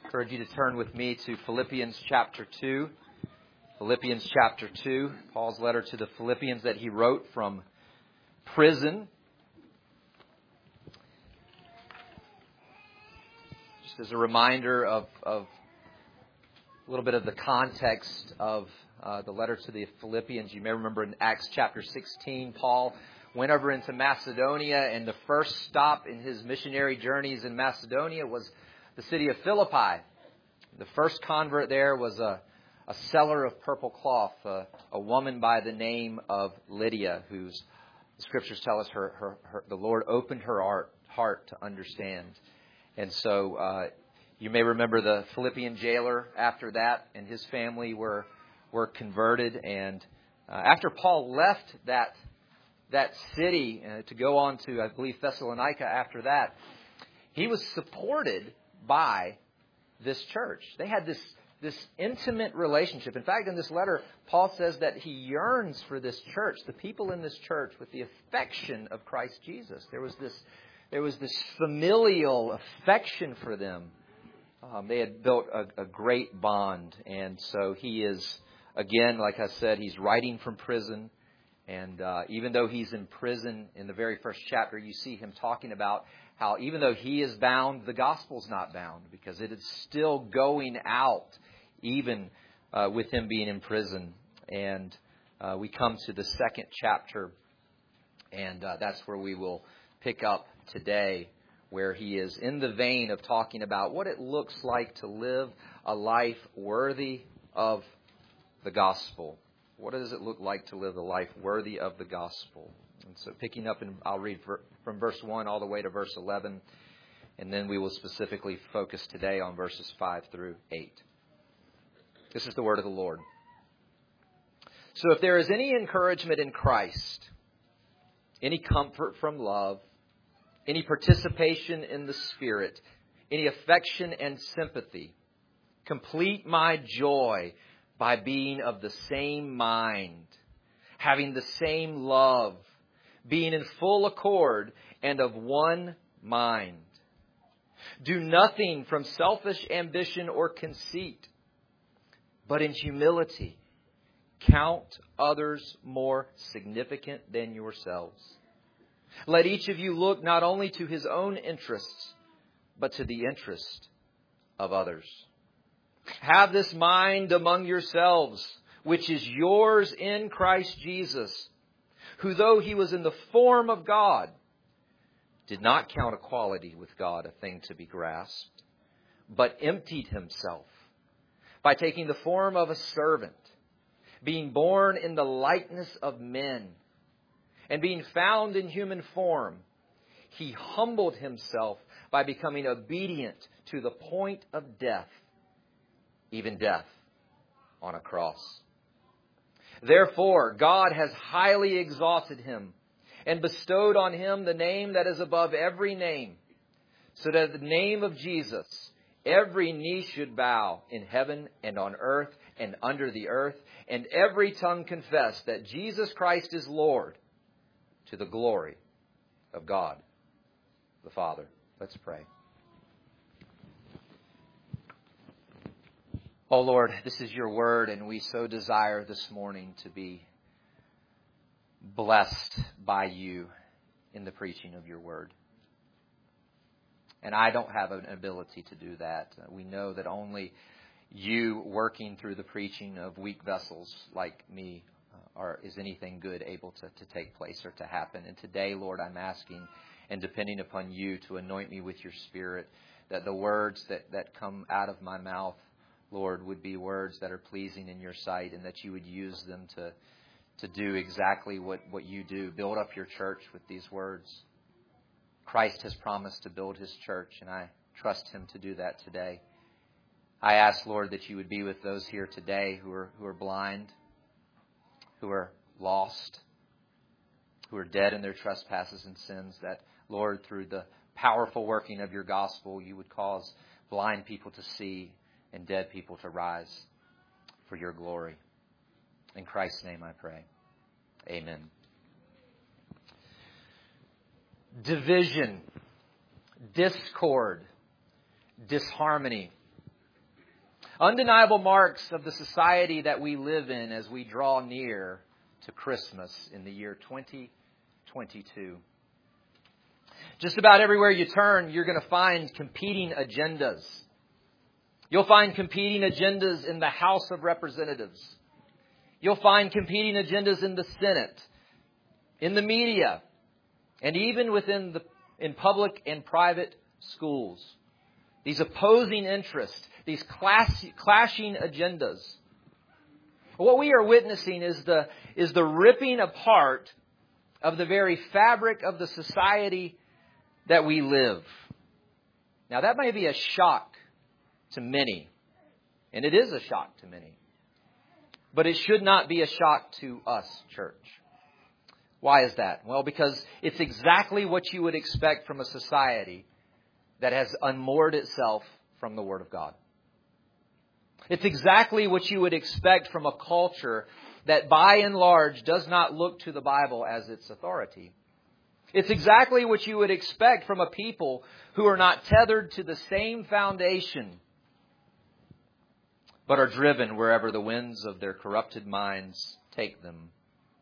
encourage you to turn with me to Philippians chapter 2. Philippians chapter 2, Paul's letter to the Philippians that he wrote from prison. Just as a reminder of a little bit of the context of the letter to the Philippians. You may remember in Acts chapter 16, Paul went over into Macedonia, and the first stop in his missionary journeys in Macedonia was the city of Philippi. The first convert there was a seller of purple cloth, a woman by the name of Lydia, whose the scriptures tell us the Lord opened her heart to understand. And so you may remember the Philippian jailer after that, and his family were converted. And after Paul left that city to go on to, I believe, Thessalonica after that, he was supported by this church. They had this intimate relationship. In fact, in this letter, Paul says that he yearns for this church, the people in this church, with the affection of Christ Jesus. There was this familial affection for them. They had built a great bond. And so he is, again, like I said, he's writing from prison. And even though he's in prison, in the very first chapter, you see him talking about how even though he is bound, the gospel's not bound, because it is still going out, even with him being in prison. And we come to the second chapter, and that's where we will pick up today, where he is in the vein of talking about what it looks like to live a life worthy of the gospel. What does it look like to live a life worthy of the gospel? And so picking up, and I'll read from verse 1 all the way to verse 11, and then we will specifically focus today on verses 5 through 8. This is the word of the Lord. So if there is any encouragement in Christ, any comfort from love, any participation in the Spirit, any affection and sympathy, complete my joy by being of the same mind, having the same love, being in full accord and of one mind. Do nothing from selfish ambition or conceit, but in humility count others more significant than yourselves. Let each of you look not only to his own interests, but to the interest of others. Have this mind among yourselves, which is yours in Christ Jesus, who though he was in the form of God, did not count equality with God a thing to be grasped, but emptied himself by taking the form of a servant, being born in the likeness of men, and being found in human form, he humbled himself by becoming obedient to the point of death, even death on a cross. Therefore, God has highly exalted him and bestowed on him the name that is above every name, so that at the name of Jesus, every knee should bow in heaven and on earth and under the earth, and every tongue confess that Jesus Christ is Lord, to the glory of God the Father. Let's pray. Oh Lord, this is your word, and we so desire this morning to be blessed by you in the preaching of your word. And I don't have an ability to do that. We know that only you, working through the preaching of weak vessels like me, is anything good able to take place or to happen. And today, Lord, I'm asking and depending upon you to anoint me with your Spirit, that the words that come out of my mouth, Lord, would be words that are pleasing in your sight, and that you would use them to do exactly what you do. Build up your church with these words. Christ has promised to build his church, and I trust him to do that today. I ask, Lord, that you would be with those here today who are blind, who are lost, who are dead in their trespasses and sins, that, Lord, through the powerful working of your gospel, you would cause blind people to see and dead people to rise for your glory. In Christ's name I pray. Amen. Division, discord, disharmony, Undeniable marks of the society that we live in as we draw near to Christmas in the year 2022. Just about everywhere you turn, you're going to find competing agendas. You'll find competing agendas in the House of Representatives. You'll find competing agendas in the Senate, in the media, and even in public and private schools. These opposing interests, these clashing agendas. What we are witnessing is the ripping apart of the very fabric of the society that we live. Now, that may be a shock to many, and it is a shock to many. But it should not be a shock to us, church. Why is that? Well, because it's exactly what you would expect from a society that has unmoored itself from the Word of God. It's exactly what you would expect from a culture that by and large does not look to the Bible as its authority. It's exactly what you would expect from a people who are not tethered to the same foundation, but are driven wherever the winds of their corrupted minds take them.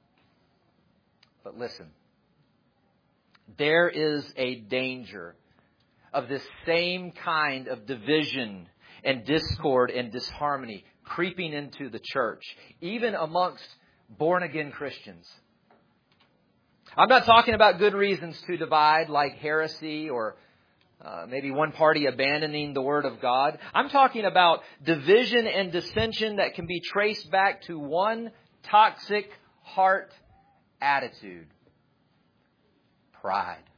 But listen, there is a danger of this same kind of division and discord and disharmony creeping into the church, even amongst born-again Christians. I'm not talking about good reasons to divide, like heresy or maybe one party abandoning the Word of God. I'm talking about division and dissension that can be traced back to one toxic heart attitude: pride.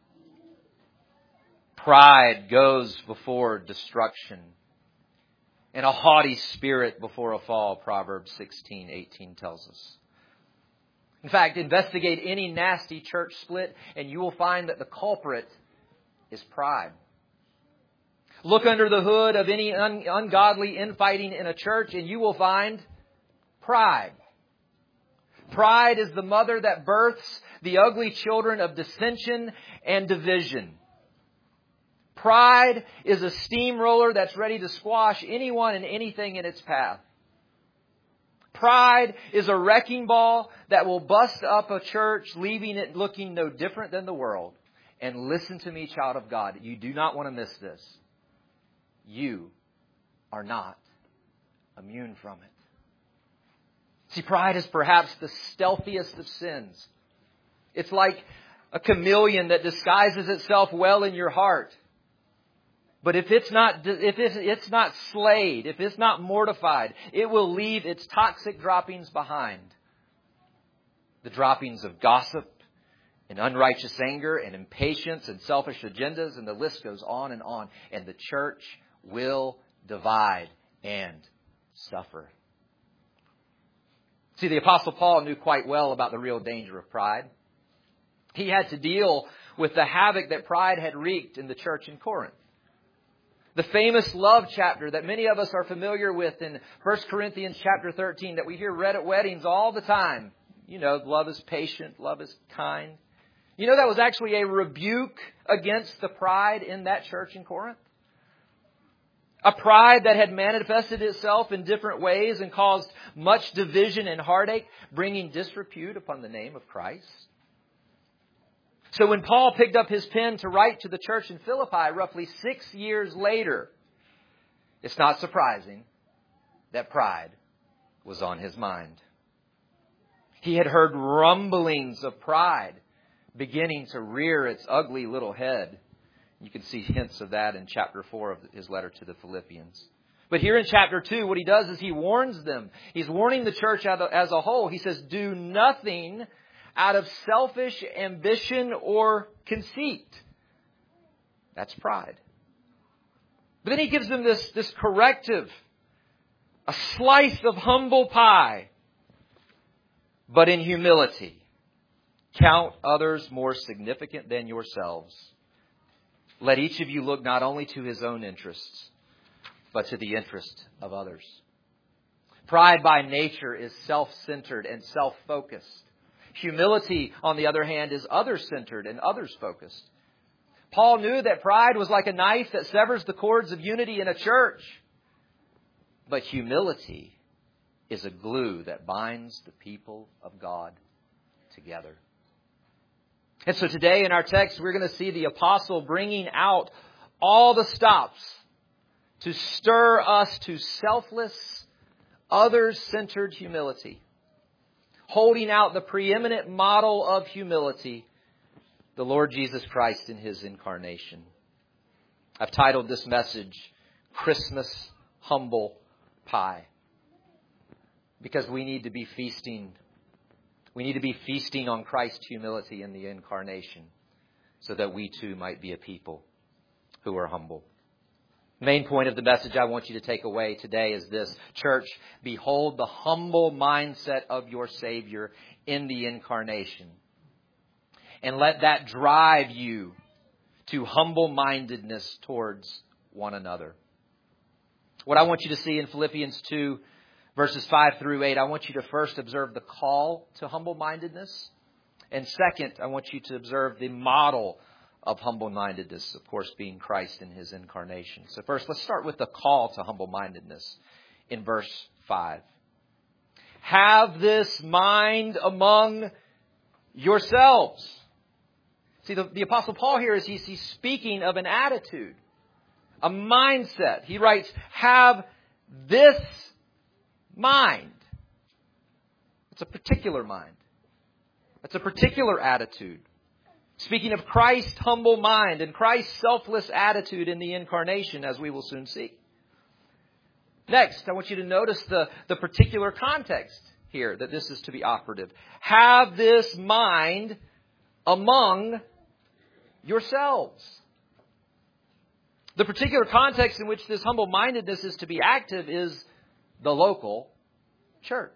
Pride goes before destruction, and a haughty spirit before a fall, Proverbs 16:18 tells us. In fact, investigate any nasty church split, and you will find that the culprit is pride. Look under the hood of any ungodly infighting in a church, and you will find pride. Pride is the mother that births the ugly children of dissension and division. Pride is a steamroller that's ready to squash anyone and anything in its path. Pride is a wrecking ball that will bust up a church, leaving it looking no different than the world. And listen to me, child of God, you do not want to miss this. You are not immune from it. See, pride is perhaps the stealthiest of sins. It's like a chameleon that disguises itself well in your heart. But if it's not slayed, if it's not mortified, it will leave its toxic droppings behind. The droppings of gossip and unrighteous anger and impatience and selfish agendas, and the list goes on. And the church will divide and suffer. See, the Apostle Paul knew quite well about the real danger of pride. He had to deal with the havoc that pride had wreaked in the church in Corinth. The famous love chapter that many of us are familiar with in 1 Corinthians chapter 13 that we hear read at weddings all the time. You know, love is patient, love is kind. You know, that was actually a rebuke against the pride in that church in Corinth. A pride that had manifested itself in different ways and caused much division and heartache, bringing disrepute upon the name of Christ. So when Paul picked up his pen to write to the church in Philippi roughly 6 years later, it's not surprising that pride was on his mind. He had heard rumblings of pride beginning to rear its ugly little head. You can see hints of that in chapter 4 of his letter to the Philippians. But here in chapter 2, what he does is he warns them. He's warning the church as a whole. He says, do nothing out of selfish ambition or conceit. That's pride. But then he gives them this corrective, a slice of humble pie. But in humility, count others more significant than yourselves. Let each of you look not only to his own interests, but to the interest of others. Pride by nature is self-centered and self-focused. Humility, on the other hand, is other-centered and others-focused. Paul knew that pride was like a knife that severs the cords of unity in a church. But humility is a glue that binds the people of God together. And so today in our text, we're going to see the apostle bringing out all the stops to stir us to selfless, others-centered humility. Holding out the preeminent model of humility, the Lord Jesus Christ in His incarnation. I've titled this message, Christmas Humble Pie. Because we need to be feasting. We need to be feasting on Christ's humility in the incarnation so that we too might be a people who are humble. Main point of the message I want you to take away today is this. Church, behold the humble mindset of your Savior in the incarnation. And let that drive you to humble-mindedness towards one another. What I want you to see in Philippians 2, verses 5 through 8, I want you to first observe the call to humble-mindedness. And second, I want you to observe the model of humble-mindedness, of course, being Christ in His incarnation. So first, let's start with the call to humble-mindedness in verse 5. Have this mind among yourselves. See, the Apostle Paul here, he's speaking of an attitude, a mindset. He writes, have this mind. It's a particular mind. It's a particular attitude. Speaking of Christ's humble mind and Christ's selfless attitude in the incarnation, as we will soon see. Next, I want you to notice the particular context here that this is to be operative. Have this mind among yourselves. The particular context in which this humble-mindedness is to be active is the local church.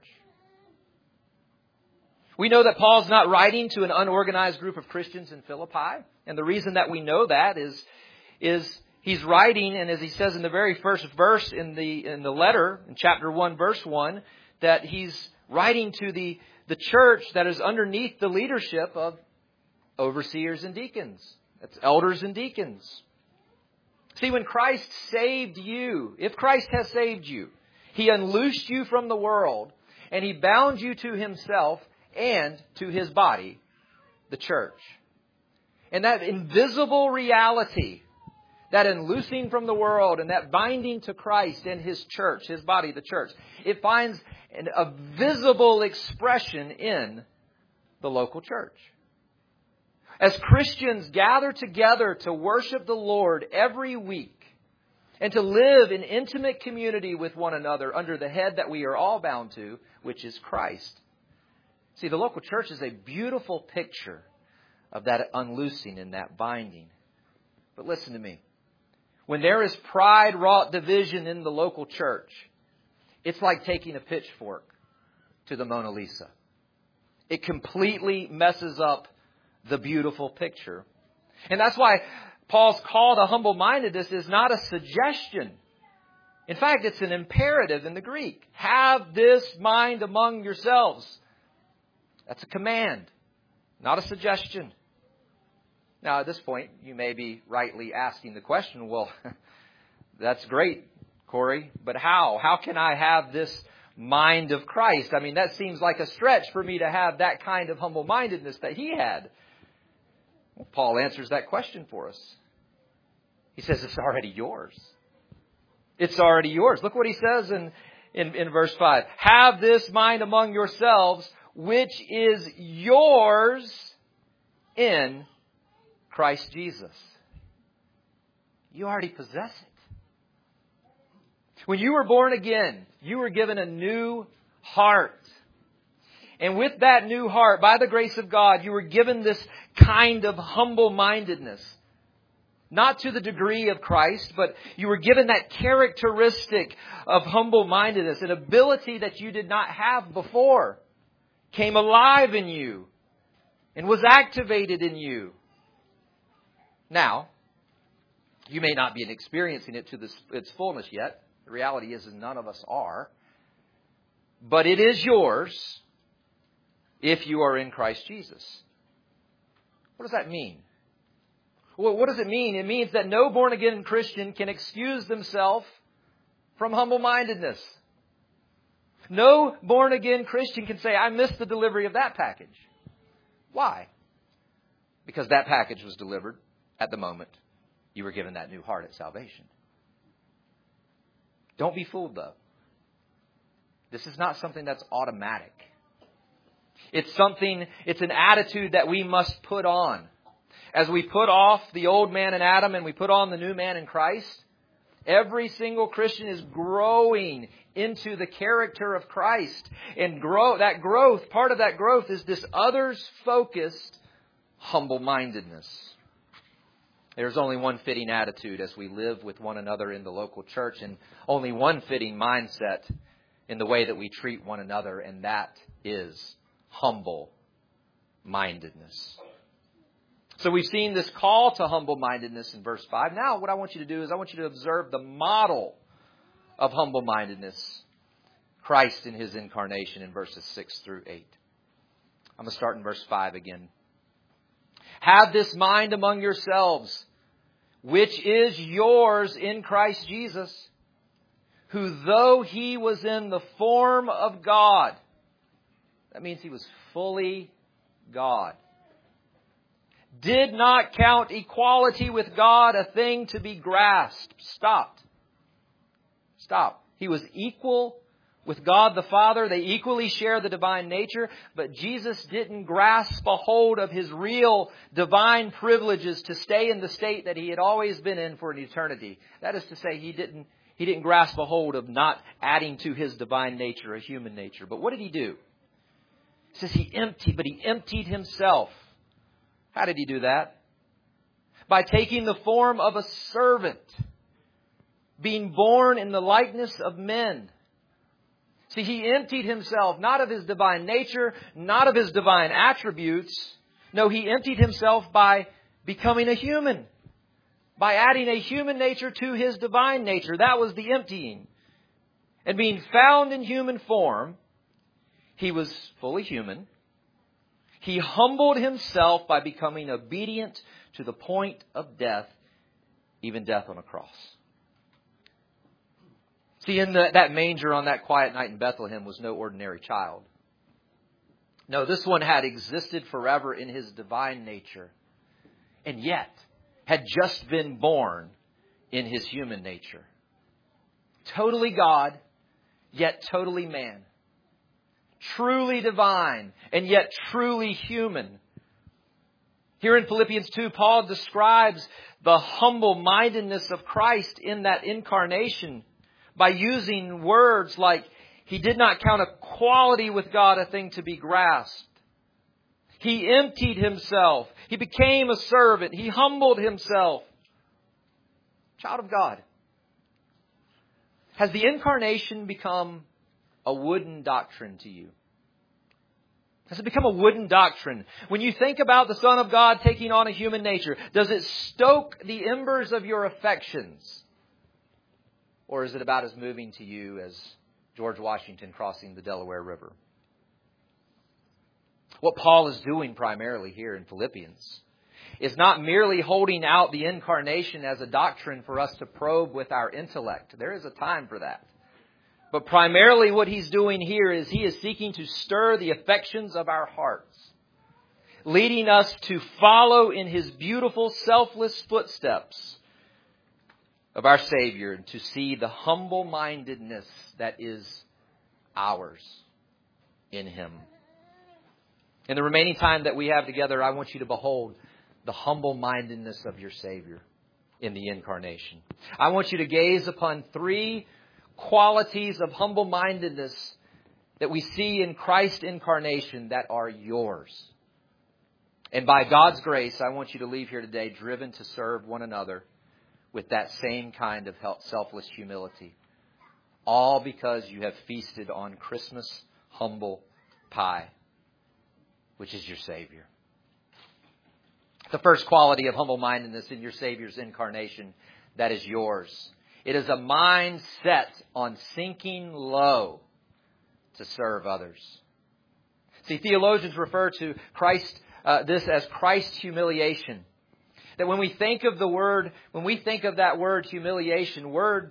We know that Paul's not writing to an unorganized group of Christians in Philippi. And the reason that we know that is he's writing, and as he says in the very first verse in the letter, in chapter 1, verse 1, that he's writing to the church that is underneath the leadership of overseers and deacons. That's elders and deacons. See, when Christ saved you, if Christ has saved you, He unloosed you from the world, and He bound you to Himself and to His body, the church. And that invisible reality, that unloosing from the world and that binding to Christ and His church, His body, the church, it finds a visible expression in the local church. As Christians gather together to worship the Lord every week and to live in intimate community with one another under the head that we are all bound to, which is Christ. See, the local church is a beautiful picture of that unloosing and that binding. But listen to me. When there is pride-wrought division in the local church, it's like taking a pitchfork to the Mona Lisa. It completely messes up the beautiful picture. And that's why Paul's call to humble-mindedness is not a suggestion. In fact, it's an imperative in the Greek. Have this mind among yourselves. That's a command, not a suggestion. Now, at this point, you may be rightly asking the question, well, that's great, Corey, but how? How can I have this mind of Christ? I mean, that seems like a stretch for me to have that kind of humble-mindedness that He had. Well, Paul answers that question for us. He says it's already yours. It's already yours. Look what he says in verse 5. Have this mind among yourselves, which is yours in Christ Jesus. You already possess it. When you were born again, you were given a new heart. And with that new heart, by the grace of God, you were given this kind of humble-mindedness. Not to the degree of Christ, but you were given that characteristic of humble-mindedness, an ability that you did not have before, came alive in you and was activated in you. Now, you may not be experiencing it to its fullness yet. The reality is none of us are. But it is yours if you are in Christ Jesus. What does that mean? Well, what does it mean? It means that no born-again Christian can excuse themselves from humble-mindedness. No born-again Christian can say, I missed the delivery of that package. Why? Because that package was delivered at the moment you were given that new heart at salvation. Don't be fooled, though. This is not something that's automatic. It's an attitude that we must put on. As we put off the old man in Adam and we put on the new man in Christ, every single Christian is growing into the character of Christ. And part of that growth is this others-focused humble-mindedness. There's only one fitting attitude as we live with one another in the local church, and only one fitting mindset in the way that we treat one another, and that is humble-mindedness. So we've seen this call to humble-mindedness in verse 5. Now what I want you to do is I want you to observe the model of humble-mindedness, Christ in His incarnation, in verses 6 through 8. I'm going to start in verse 5 again. Have this mind among yourselves, which is yours in Christ Jesus, who though He was in the form of God, that means He was fully God, did not count equality with God a thing to be grasped. Stop. He was equal with God the Father. They equally share the divine nature, but Jesus didn't grasp a hold of His real divine privileges to stay in the state that He had always been in for an eternity. That is to say, He didn't grasp a hold of not adding to His divine nature a human nature. But what did He do? It says He emptied Himself. How did He do that? By taking the form of a servant, being born in the likeness of men. See, He emptied Himself, not of His divine nature, not of His divine attributes. No, He emptied Himself by becoming a human, by adding a human nature to His divine nature. That was the emptying. And being found in human form, He was fully human. He humbled Himself by becoming obedient to the point of death, even death on a cross. See, in that manger on that quiet night in Bethlehem was no ordinary child. No, this one had existed forever in His divine nature, and yet had just been born in His human nature. Totally God, yet totally man. Truly divine, and yet truly human. Here in Philippians 2, Paul describes the humble-mindedness of Christ in that incarnation by using words like, He did not count equality with God a thing to be grasped. He emptied Himself. He became a servant. He humbled Himself. Child of God, has the incarnation become a wooden doctrine to you? Has it become a wooden doctrine? When you think about the Son of God taking on a human nature, does it stoke the embers of your affections? Or is it about as moving to you as George Washington crossing the Delaware River? What Paul is doing primarily here in Philippians is not merely holding out the incarnation as a doctrine for us to probe with our intellect. There is a time for that. But primarily what he's doing here is he is seeking to stir the affections of our hearts, leading us to follow in His beautiful, selfless footsteps of our Savior, and to see the humble-mindedness that is ours in Him. In the remaining time that we have together, I want you to behold the humble-mindedness of your Savior in the incarnation. I want you to gaze upon three qualities of humble-mindedness that we see in Christ's incarnation that are yours. And by God's grace, I want you to leave here today driven to serve one another with that same kind of selfless humility. All because you have feasted on Christmas humble pie, which is your Savior. The first quality of humble-mindedness in your Savior's incarnation that is yours. It is a mind set on sinking low to serve others. See, theologians refer to this as Christ's humiliation. That when we think of that word humiliation, words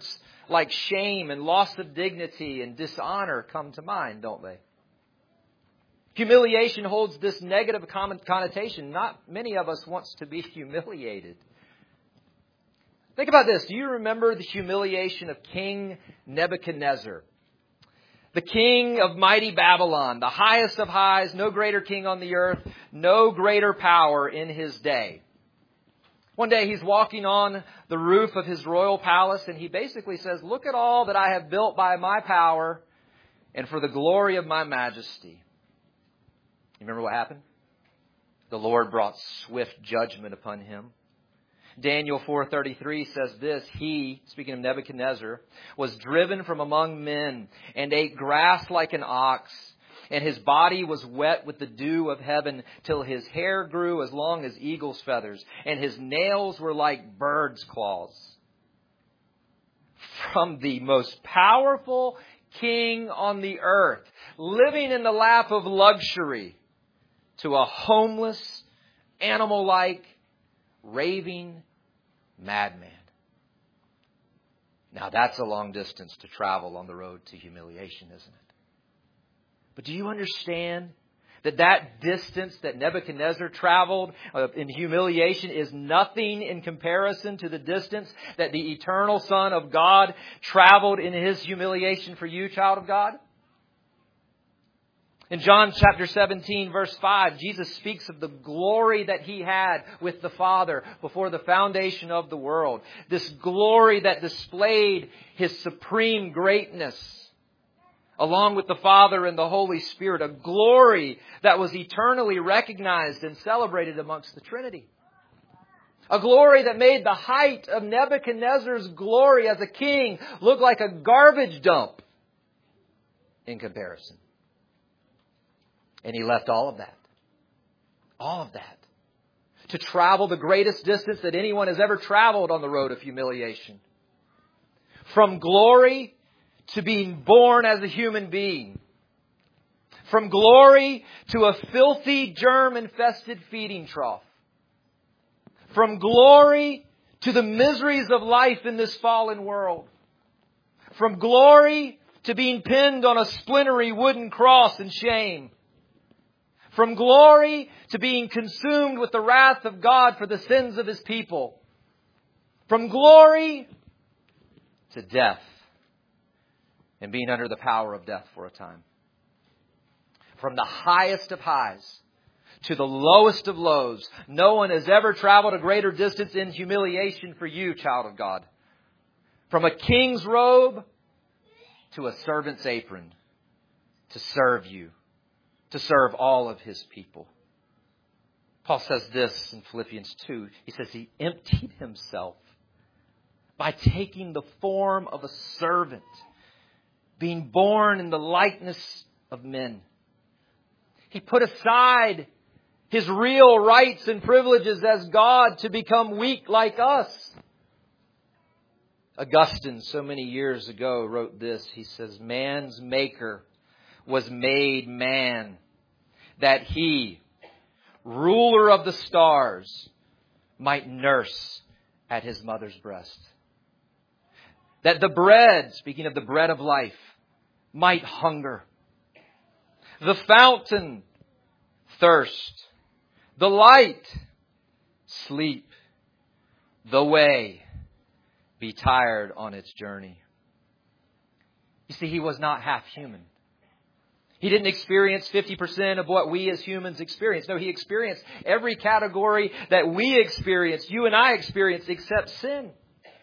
like shame and loss of dignity and dishonor come to mind, don't they? Humiliation holds this negative connotation. Not many of us wants to be humiliated. Think about this. Do you remember the humiliation of King Nebuchadnezzar? The king of mighty Babylon, the highest of highs, no greater king on the earth, no greater power in his day. One day he's walking on the roof of his royal palace and he basically says, "Look at all that I have built by my power and for the glory of my majesty." You remember what happened? The Lord brought swift judgment upon him. Daniel 4:33 says this, "He," speaking of Nebuchadnezzar, "was driven from among men and ate grass like an ox, and his body was wet with the dew of heaven till his hair grew as long as eagle's feathers, and his nails were like bird's claws." From the most powerful king on the earth, living in the lap of luxury, to a homeless, animal-like, raving madman. Now that's a long distance to travel on the road to humiliation, isn't it? But do you understand that that distance that Nebuchadnezzar traveled in humiliation is nothing in comparison to the distance that the eternal Son of God traveled in His humiliation for you, child of God? In John chapter 17, verse 5, Jesus speaks of the glory that He had with the Father before the foundation of the world. This glory that displayed His supreme greatness along with the Father and the Holy Spirit. A glory that was eternally recognized and celebrated amongst the Trinity. A glory that made the height of Nebuchadnezzar's glory as a king look like a garbage dump in comparison. And he left all of that, to travel the greatest distance that anyone has ever traveled on the road of humiliation. From glory to being born as a human being. From glory to a filthy, germ-infested feeding trough. From glory to the miseries of life in this fallen world. From glory to being pinned on a splintery wooden cross in shame. From glory to being consumed with the wrath of God for the sins of His people. From glory to death and being under the power of death for a time. From the highest of highs to the lowest of lows. No one has ever traveled a greater distance in humiliation for you, child of God. From a king's robe to a servant's apron to serve you. To serve all of His people. Paul says this in Philippians 2. He says He emptied Himself by taking the form of a servant, being born in the likeness of men. He put aside His real rights and privileges as God to become weak like us. Augustine, so many years ago, wrote this. He says, "Man's maker was made man, that He, ruler of the stars, might nurse at His mother's breast. That the bread," speaking of the bread of life, "might hunger. The fountain, thirst. The light, sleep. The way, be tired on its journey." You see, He was not half human. He didn't experience 50% of what we as humans experience. No, He experienced every category that we experience, you and I experience, except sin.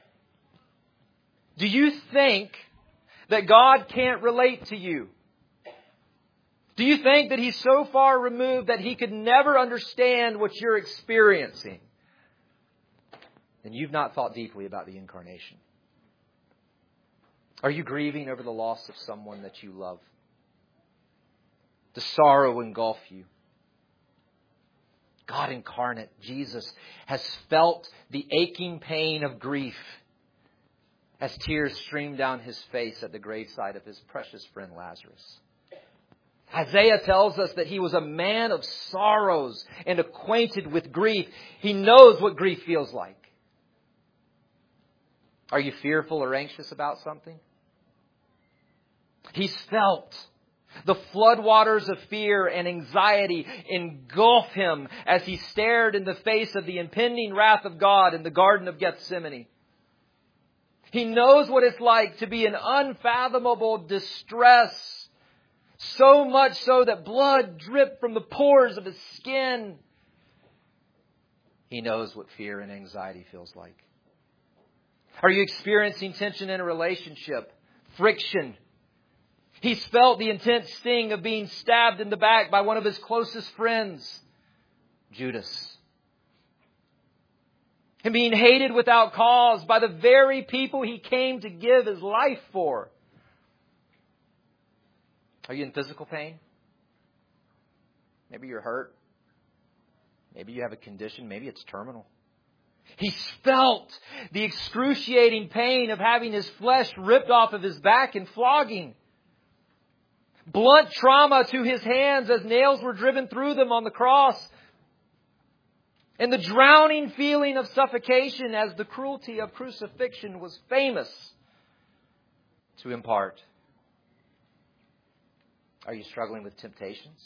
Do you think that God can't relate to you? Do you think that He's so far removed that He could never understand what you're experiencing? Then you've not thought deeply about the incarnation. Are you grieving over the loss of someone that you love? Does sorrow engulf you? God incarnate, Jesus, has felt the aching pain of grief as tears streamed down His face at the graveside of His precious friend Lazarus. Isaiah tells us that He was a man of sorrows and acquainted with grief. He knows what grief feels like. Are you fearful or anxious about something? He's felt the floodwaters of fear and anxiety engulf him as he stared in the face of the impending wrath of God in the Garden of Gethsemane. He knows what it's like to be in unfathomable distress, so much so that blood dripped from the pores of his skin. He knows what fear and anxiety feels like. Are you experiencing tension in a relationship? Friction? He's felt the intense sting of being stabbed in the back by one of his closest friends, Judas. And being hated without cause by the very people he came to give his life for. Are you in physical pain? Maybe you're hurt. Maybe you have a condition. Maybe it's terminal. He's felt the excruciating pain of having his flesh ripped off of his back in flogging. Blunt trauma to his hands as nails were driven through them on the cross. And the drowning feeling of suffocation as the cruelty of crucifixion was famous to impart. Are you struggling with temptations?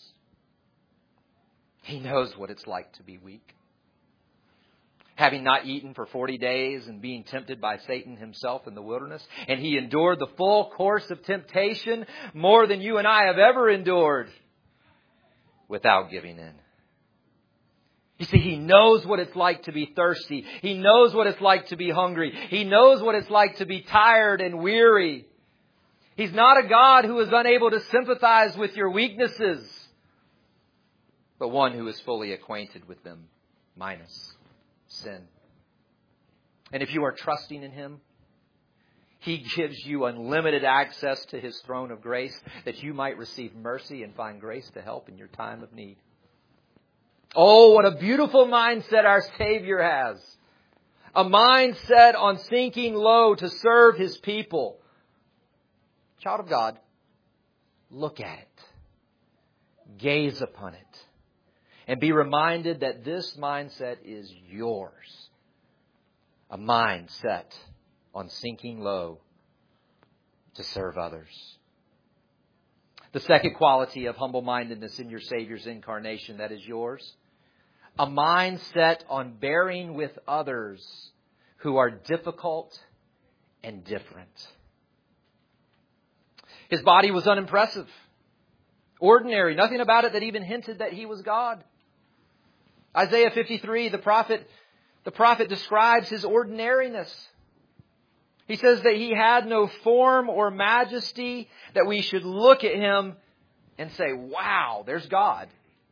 He knows what it's like to be weak. Having not eaten for 40 days and being tempted by Satan himself in the wilderness. And he endured the full course of temptation more than you and I have ever endured without giving in. You see, he knows what it's like to be thirsty. He knows what it's like to be hungry. He knows what it's like to be tired and weary. He's not a God who is unable to sympathize with your weaknesses, but one who is fully acquainted with them, minus sin. And if you are trusting in Him, He gives you unlimited access to His throne of grace that you might receive mercy and find grace to help in your time of need. Oh, what a beautiful mindset our Savior has. A mindset on sinking low to serve His people. Child of God, look at it. Gaze upon it. And be reminded that this mindset is yours. A mind set on sinking low to serve others. The second quality of humble-mindedness in your Savior's incarnation that is yours. A mind set on bearing with others who are difficult and different. His body was unimpressive. Ordinary. Nothing about it that even hinted that He was God. Isaiah 53, the prophet describes His ordinariness. He says that He had no form or majesty, that we should look at Him and say, wow, there's God.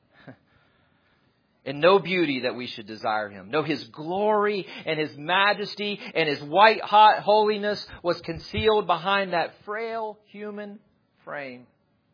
And no beauty that we should desire Him. No, His glory and His majesty and His white-hot holiness was concealed behind that frail human frame.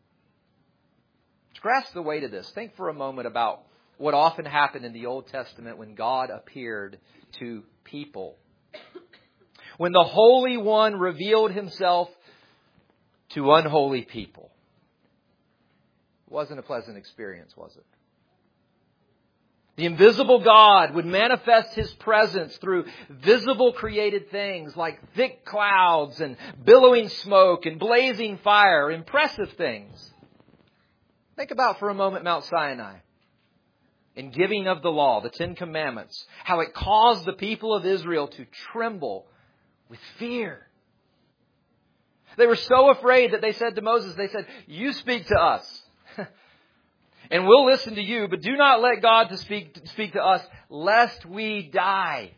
Grasp the weight of this. Think for a moment about what often happened in the Old Testament when God appeared to people. When the Holy One revealed Himself to unholy people. It wasn't a pleasant experience, was it? The invisible God would manifest His presence through visible created things like thick clouds and billowing smoke and blazing fire, impressive things. Think about for a moment Mount Sinai. In giving of the law, the Ten Commandments, how it caused the people of Israel to tremble with fear. They were so afraid that they said to Moses, they said, you speak to us. And we'll listen to you, but do not let God to speak to us, lest we die.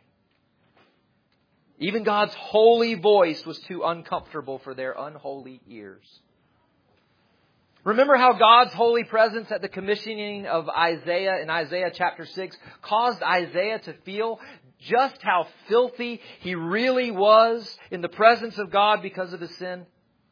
Even God's holy voice was too uncomfortable for their unholy ears. Remember how God's holy presence at the commissioning of Isaiah in Isaiah chapter 6 caused Isaiah to feel just how filthy he really was in the presence of God because of his sin?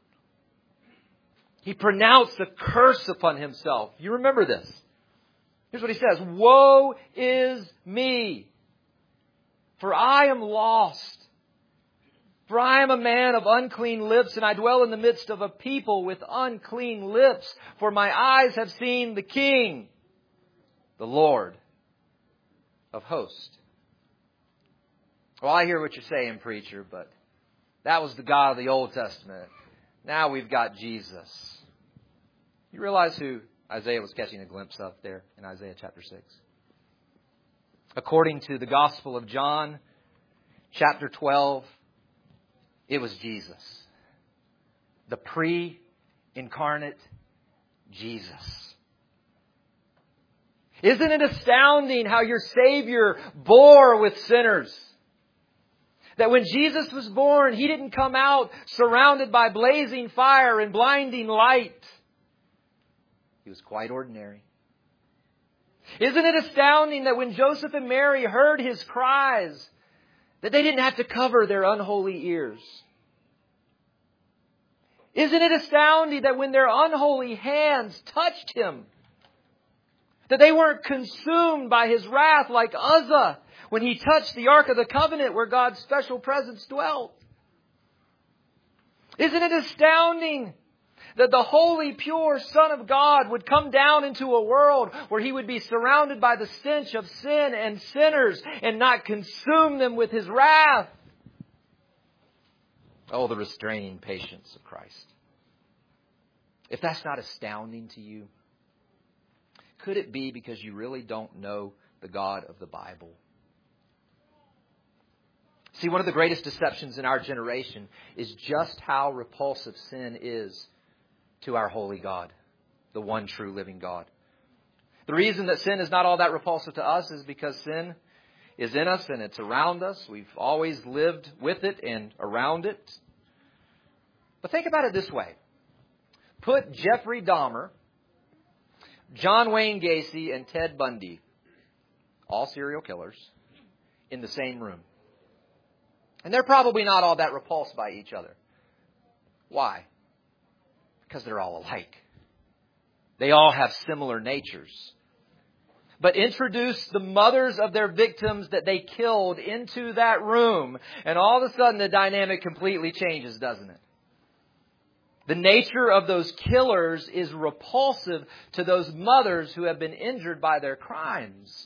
He pronounced a curse upon himself. You remember this. Here's what he says. Woe is me, for I am lost. For I am a man of unclean lips, and I dwell in the midst of a people with unclean lips. For my eyes have seen the King, the Lord of hosts. Well, I hear what you're saying, preacher, but That was the God of the Old Testament. Now we've got Jesus. You realize who Isaiah was catching a glimpse of there in Isaiah chapter 6? According to the Gospel of John, chapter 12, it was Jesus. The pre-incarnate Jesus. Isn't it astounding how your Savior bore with sinners? That when Jesus was born, He didn't come out surrounded by blazing fire and blinding light. He was quite ordinary. Isn't it astounding that when Joseph and Mary heard His cries, that they didn't have to cover their unholy ears? Isn't it astounding that when their unholy hands touched Him, that they weren't consumed by His wrath like Uzzah when he touched the Ark of the Covenant where God's special presence dwelt? Isn't it astounding that the holy, pure Son of God would come down into a world where He would be surrounded by the stench of sin and sinners and not consume them with His wrath? Oh, the restraining patience of Christ. If that's not astounding to you, could it be because you really don't know the God of the Bible? See, one of the greatest deceptions in our generation is just how repulsive sin is to our holy God, the one true living God. The reason that sin is not all that repulsive to us is because sin is in us and it's around us. We've always lived with it and around it. But think about it this way. Put Jeffrey Dahmer, John Wayne Gacy, and Ted Bundy, all serial killers, in the same room. And they're probably not all that repulsed by each other. Why? Because they're all alike. They all have similar natures. But introduce the mothers of their victims that they killed into that room, and all of a sudden the dynamic completely changes, doesn't it? The nature of those killers is repulsive to those mothers who have been injured by their crimes.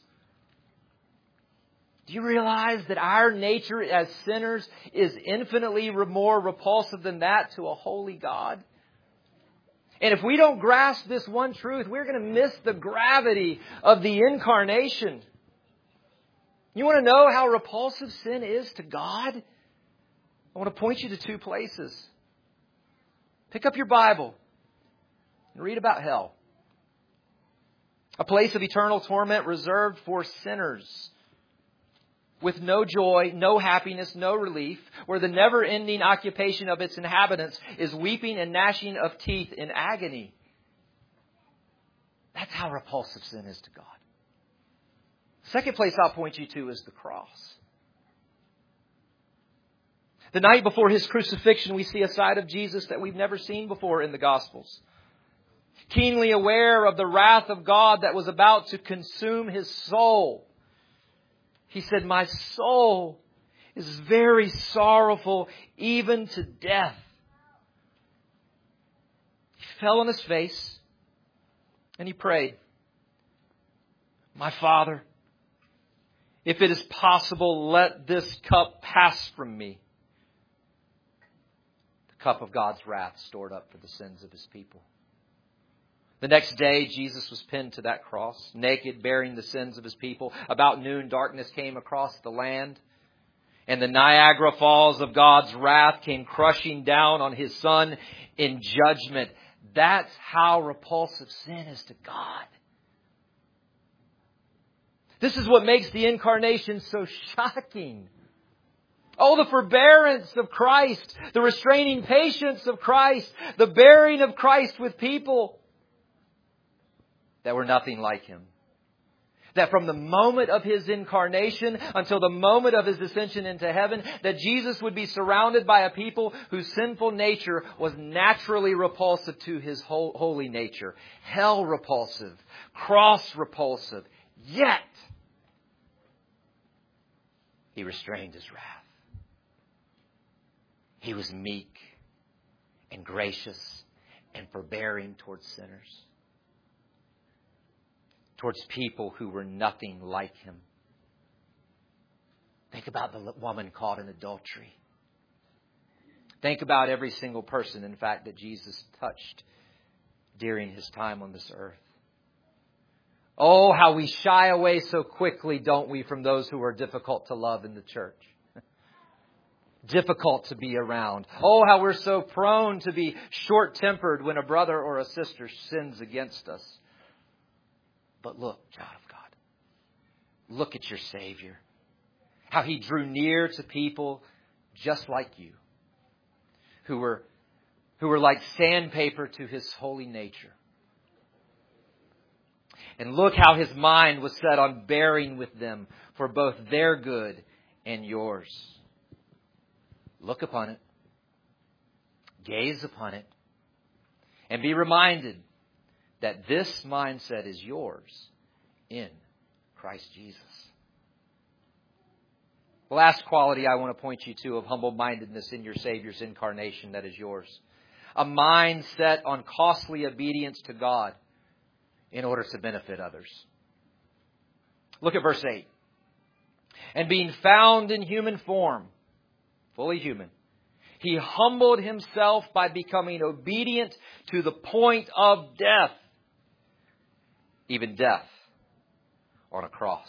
Do you realize that our nature as sinners is infinitely more repulsive than that to a holy God? And if we don't grasp this one truth, we're going to miss the gravity of the incarnation. You want to know how repulsive sin is to God? I want to point you to two places. Pick up your Bible and read about hell. A place of eternal torment reserved for sinners, with no joy, no happiness, no relief, where the never-ending occupation of its inhabitants is weeping and gnashing of teeth in agony. That's how repulsive sin is to God. Second place I'll point you to is the cross. The night before His crucifixion, we see a side of Jesus that we've never seen before in the Gospels. Keenly aware of the wrath of God that was about to consume His soul, He said, "My soul is very sorrowful, even to death." He fell on His face and He prayed, "My Father, if it is possible, let this cup pass from me." The cup of God's wrath stored up for the sins of His people. The next day, Jesus was pinned to that cross, naked, bearing the sins of His people. About noon, darkness came across the land, and the Niagara Falls of God's wrath came crushing down on His Son in judgment. That's how repulsive sin is to God. This is what makes the incarnation so shocking. Oh, the forbearance of Christ, the restraining patience of Christ, the bearing of Christ with people that were nothing like Him. That from the moment of His incarnation until the moment of His ascension into heaven, that Jesus would be surrounded by a people whose sinful nature was naturally repulsive to His holy nature. Hell repulsive, cross repulsive, yet He restrained His wrath. He was meek and gracious and forbearing towards sinners, towards people who were nothing like Him. Think about the woman caught in adultery. Think about every single person, in fact, that Jesus touched during His time on this earth. Oh, how we shy away so quickly, don't we, from those who are difficult to love in the church. Difficult to be around. Oh, how we're so prone to be short-tempered when a brother or a sister sins against us. But look, child of God, look at your Savior. How He drew near to people just like you, who were like sandpaper to His holy nature. And look how His mind was set on bearing with them for both their good and yours. Look upon it. Gaze upon it. And be reminded that this mindset is yours in Christ Jesus. The last quality I want to point you to of humble-mindedness in your Savior's incarnation that is yours. A mind set on costly obedience to God in order to benefit others. Look at verse 8. And being found in human form, fully human, He humbled Himself by becoming obedient to the point of death, even death on a cross.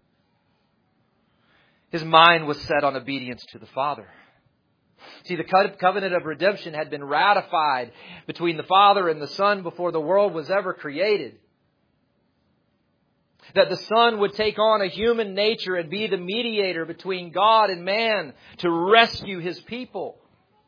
His mind was set on obedience to the Father. See, the covenant of redemption had been ratified between the Father and the Son before the world was ever created. That the Son would take on a human nature and be the mediator between God and man to rescue His people.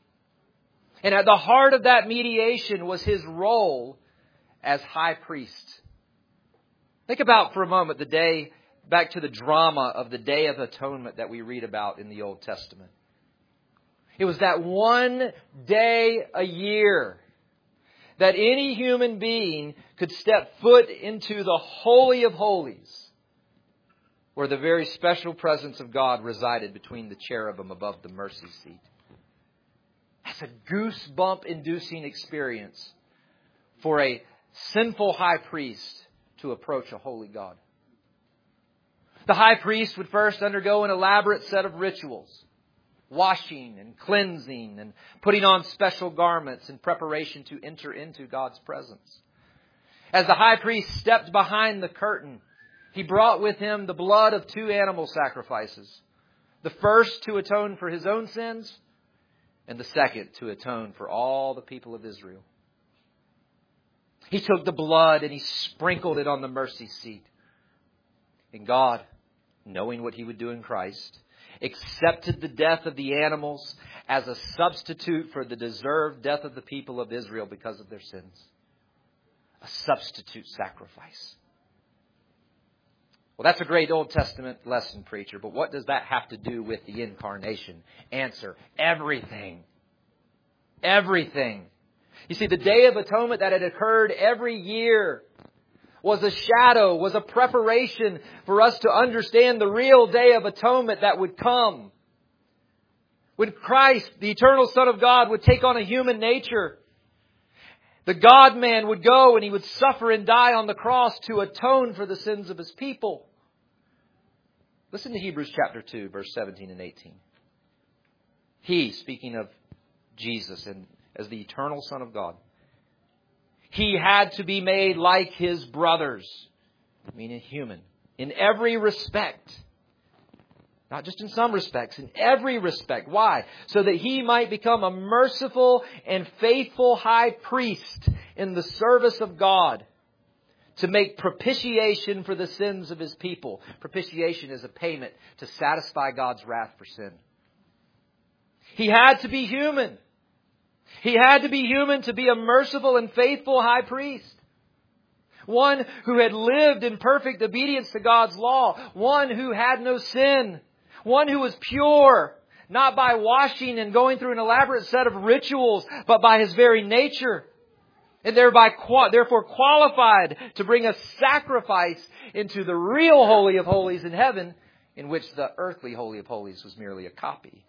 And at the heart of that mediation was His role as high priest. Think about for a moment the day, back to the drama of the Day of Atonement that we read about in the Old Testament. It was that one day a year that any human being could step foot into the Holy of Holies, where the very special presence of God resided between the cherubim above the mercy seat. That's a goosebump-inducing experience for a sinful high priest to approach a holy God. The high priest would first undergo an elaborate set of rituals, washing and cleansing and putting on special garments in preparation to enter into God's presence. As the high priest stepped behind the curtain, he brought with him the blood of 2 animal sacrifices. The first to atone for his own sins, and the second to atone for all the people of Israel. He took the blood and He sprinkled it on the mercy seat. And God, knowing what He would do in Christ, accepted the death of the animals as a substitute for the deserved death of the people of Israel because of their sins. A substitute sacrifice. Well, that's a great Old Testament lesson, preacher, but what does that have to do with the incarnation? Answer, everything. Everything. You see, the Day of Atonement that had occurred every year was a shadow, was a preparation for us to understand the real Day of Atonement that would come. When Christ, the eternal Son of God, would take on a human nature, the God-man would go and He would suffer and die on the cross to atone for the sins of His people. Listen to Hebrews chapter 2, verse 17 and 18. He, speaking of Jesus and as the eternal Son of God, He had to be made like His brothers, meaning human, in every respect. Not just in some respects, in every respect. Why? So that He might become a merciful and faithful high priest in the service of God to make propitiation for the sins of His people. Propitiation is a payment to satisfy God's wrath for sin. He had to be human. He had to be human to be a merciful and faithful high priest. One who had lived in perfect obedience to God's law. One who had no sin. One who was pure, not by washing and going through an elaborate set of rituals, but by His very nature. And therefore qualified to bring a sacrifice into the real Holy of Holies in heaven, in which the earthly Holy of Holies was merely a copy.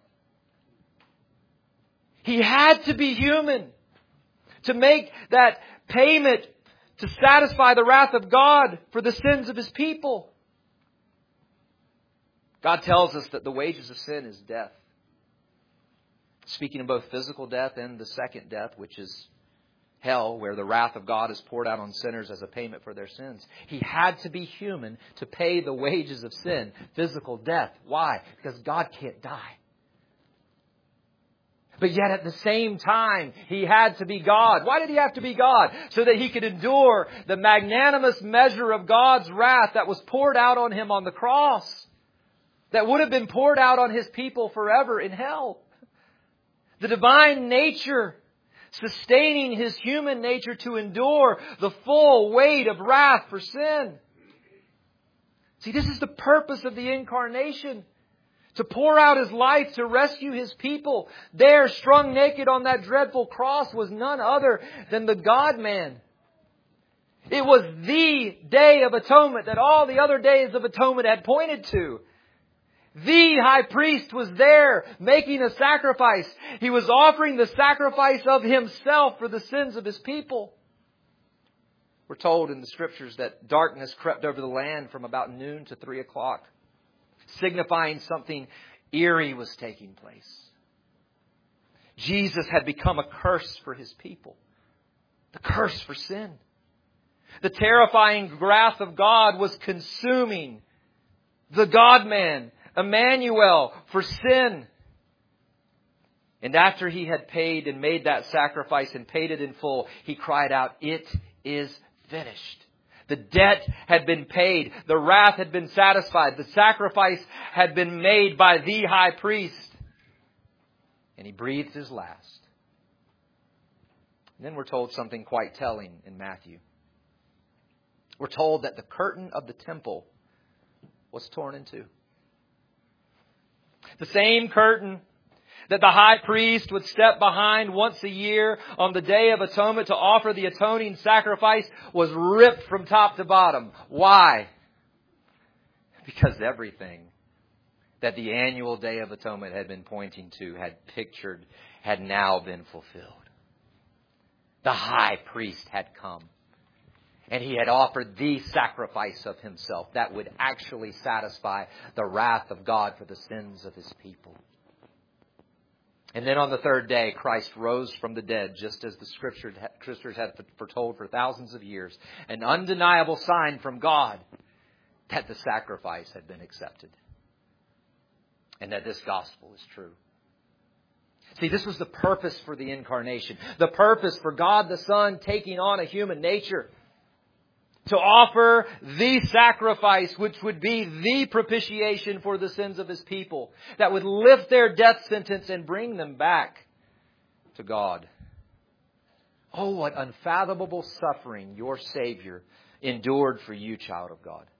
He had to be human to make that payment to satisfy the wrath of God for the sins of His people. God tells us that the wages of sin is death. speaking of both physical death and the second death, which is hell, where the wrath of God is poured out on sinners as a payment for their sins. He had to be human to pay the wages of sin, physical death. Why? Because God can't die. But yet at the same time, He had to be God. Why did He have to be God? So that He could endure the magnanimous measure of God's wrath that was poured out on Him on the cross, that would have been poured out on His people forever in hell. The divine nature sustaining His human nature to endure the full weight of wrath for sin. See, this is the purpose of the incarnation. To pour out His life to rescue His people. There, strung naked on that dreadful cross, was none other than the God-man. It was the Day of Atonement that all the other days of atonement had pointed to. The high priest was there making a sacrifice. He was offering the sacrifice of Himself for the sins of His people. We're told in the Scriptures that darkness crept over the land from about noon to 3 o'clock, signifying something eerie was taking place. Jesus had become a curse for His people. The curse for sin. The terrifying wrath of God was consuming the God-man, Emmanuel, for sin. And after He had paid and made that sacrifice and paid it in full, He cried out, "It is finished." The debt had been paid. The wrath had been satisfied. The sacrifice had been made by the high priest. And He breathed His last. And then we're told something quite telling in Matthew. We're told that the curtain of the temple was torn in two. The same curtain that the high priest would step behind once a year on the Day of Atonement to offer the atoning sacrifice was ripped from top to bottom. Why? Because everything that the annual Day of Atonement had been pointing to, had now been fulfilled. The high priest had come. And He had offered the sacrifice of Himself that would actually satisfy the wrath of God for the sins of His people. And then on the third day, Christ rose from the dead, just as the Scriptures had foretold for thousands of years. An undeniable sign from God that the sacrifice had been accepted. And that this gospel is true. See, this was the purpose for the incarnation. The purpose for God the Son taking on a human nature. To offer the sacrifice which would be the propitiation for the sins of His people. That would lift their death sentence and bring them back to God. Oh, what unfathomable suffering your Savior endured for you, child of God.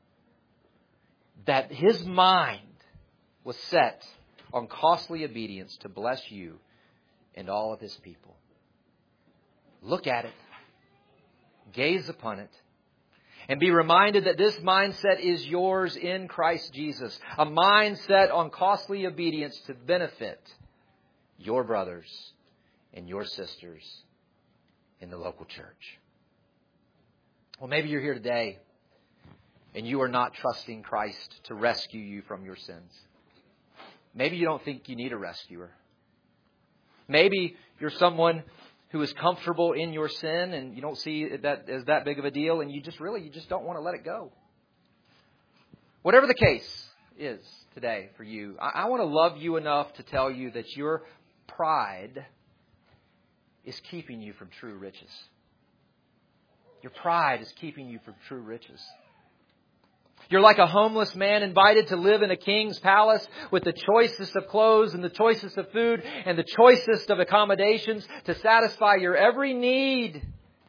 That His mind was set on costly obedience to bless you and all of His people. Look at it. Gaze upon it. And be reminded that this mindset is yours in Christ Jesus. A mindset on costly obedience to benefit your brothers and your sisters in the local church. Well, maybe you're here today and you are not trusting Christ to rescue you from your sins. Maybe you don't think you need a rescuer. Maybe you're someone who is comfortable in your sin and you don't see that as that big of a deal and you just don't want to let it go. Whatever the case is today for you, I want to love you enough to tell you that your pride is keeping you from true riches. Your pride is keeping you from true riches. You're like a homeless man invited to live in a king's palace with the choicest of clothes and the choicest of food and the choicest of accommodations to satisfy your every need.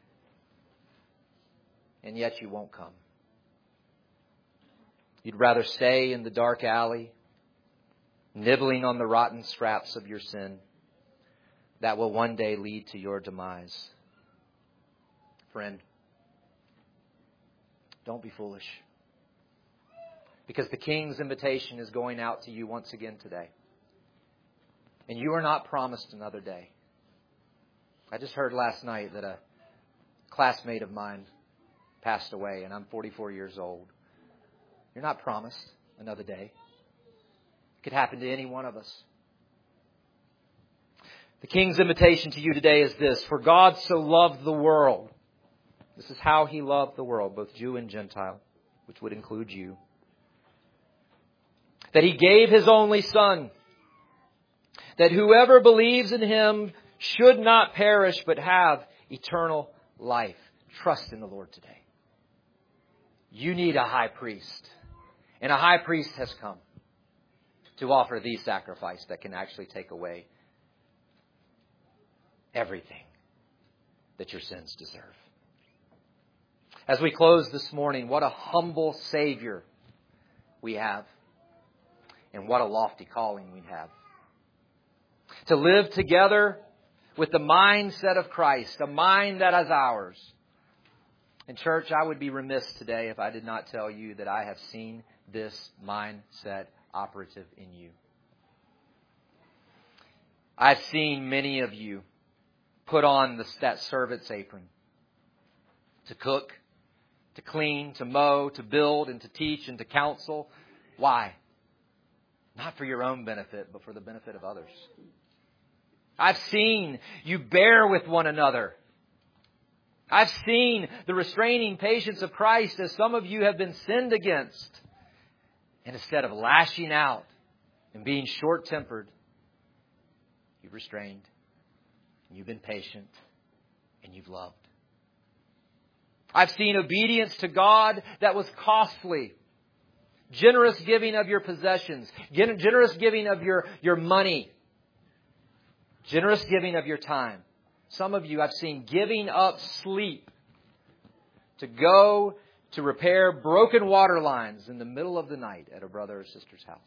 And yet you won't come. You'd rather stay in the dark alley, nibbling on the rotten scraps of your sin that will one day lead to your demise. Friend, don't be foolish. Because the King's invitation is going out to you once again today. And you are not promised another day. I just heard last night that a classmate of mine passed away, and I'm 44 years old. You're not promised another day. It could happen to any one of us. The King's invitation to you today is this: for God so loved the world. This is how He loved the world, both Jew and Gentile, which would include you. That He gave His only Son, that whoever believes in Him should not perish but have eternal life. Trust in the Lord today. You need a high priest. And a high priest has come to offer the sacrifice that can actually take away everything that your sins deserve. As we close this morning, what a humble Savior we have. And what a lofty calling we have. To live together with the mindset of Christ, a mind that is ours. And church, I would be remiss today if I did not tell you that I have seen this mindset operative in you. I've seen many of you put on that servant's apron to cook, to clean, to mow, to build, and to teach, and to counsel. Why? Not for your own benefit, but for the benefit of others. I've seen you bear with one another. I've seen the restraining patience of Christ as some of you have been sinned against. And instead of lashing out and being short-tempered, you've restrained, and you've been patient, and you've loved. I've seen obedience to God that was costly. Generous giving of your possessions. Generous giving of your money. Generous giving of your time. Some of you I've seen giving up sleep to go to repair broken water lines in the middle of the night at a brother or sister's house.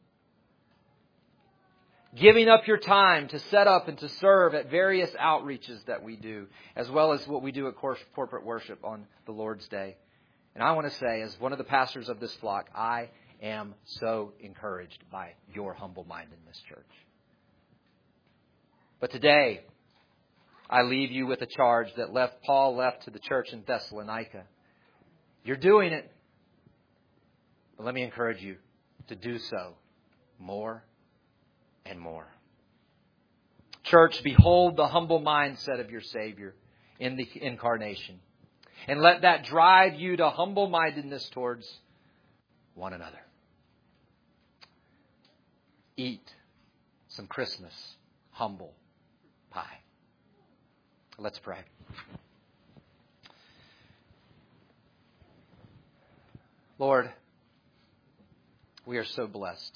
Giving up your time to set up and to serve at various outreaches that we do, as well as what we do at corporate worship on the Lord's Day. And I want to say, as one of the pastors of this flock, I am so encouraged by your humble mindedness, church. But today, I leave you with a charge that Paul left to the church in Thessalonica. You're doing it. But let me encourage you to do so more and more. Church, behold the humble mindset of your Savior in the incarnation. And let that drive you to humble-mindedness towards one another. Eat some Christmas humble pie. Let's pray. Lord, we are so blessed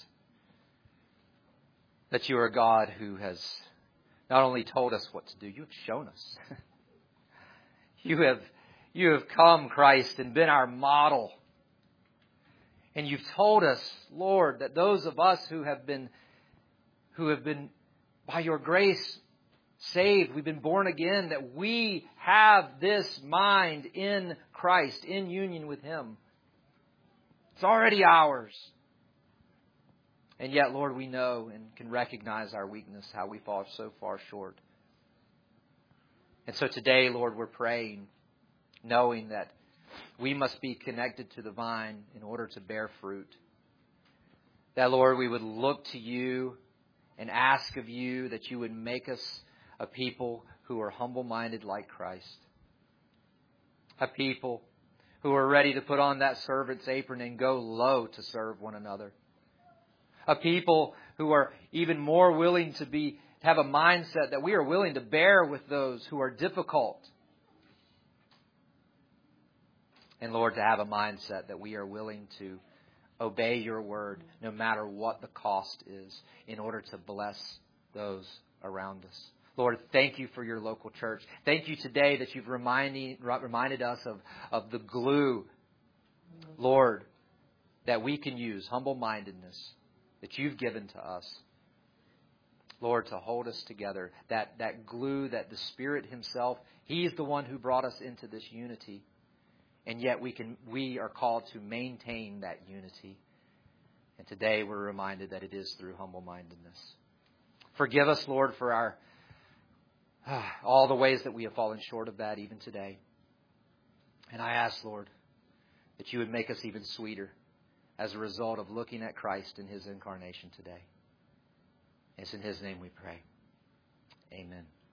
that you are a God who has not only told us what to do, you have shown us. You have come, Christ, and been our model. And you've told us, Lord, that those of us who have been by your grace saved, we've been born again, that we have this mind in Christ, in union with Him. It's already ours. And yet, Lord, we know and can recognize our weakness, how we fall so far short. And so today, Lord, we're praying, knowing that we must be connected to the vine in order to bear fruit. That, Lord, we would look to you and ask of you that you would make us a people who are humble-minded like Christ. A people who are ready to put on that servant's apron and go low to serve one another. A people who are even more willing to have a mindset that we are willing to bear with those who are difficult. And Lord, to have a mindset that we are willing to obey your word no matter what the cost is in order to bless those around us. Lord, thank you for your local church. Thank you today that you've reminded us of the glue, Lord, that we can use, humble-mindedness, that you've given to us. Lord, to hold us together, that glue, that the Spirit Himself, He's the one who brought us into this unity. And yet we are called to maintain that unity. And today we're reminded that it is through humble-mindedness. Forgive us, Lord, for all the ways that we have fallen short of that even today. And I ask, Lord, that you would make us even sweeter as a result of looking at Christ in His incarnation today. It's in His name we pray. Amen.